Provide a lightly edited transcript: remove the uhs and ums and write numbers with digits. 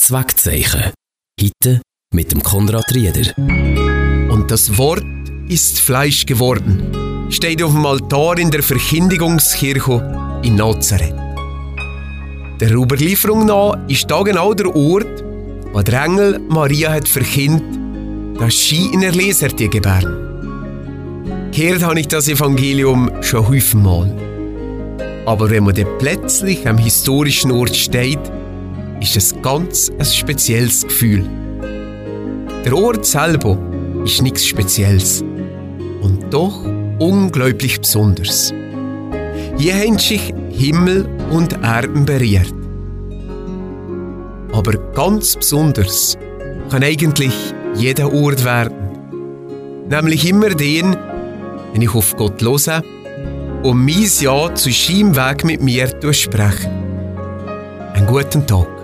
Zweckzeichen. Heute mit dem Konrad Rieder. Und das Wort ist Fleisch geworden, steht auf dem Altar in der Verkündigungskirche in Nazareth. Der Überlieferung nach ist da genau der Ort, wo der Engel Maria hat verkündet, dass sie in der Leser gebären. Gehört habe ich das Evangelium schon häufigmal. Aber wenn man dann plötzlich am historischen Ort steht, ist es ganz ein spezielles Gefühl. Der Ort selber ist nichts Spezielles und doch unglaublich besonders. Hier haben sich Himmel und Erden berührt. Aber ganz besonders kann eigentlich jeder Ort werden. Nämlich immer den, wenn ich auf Gott höre und mein Ja zu seinem Weg mit mir spreche. Einen guten Tag.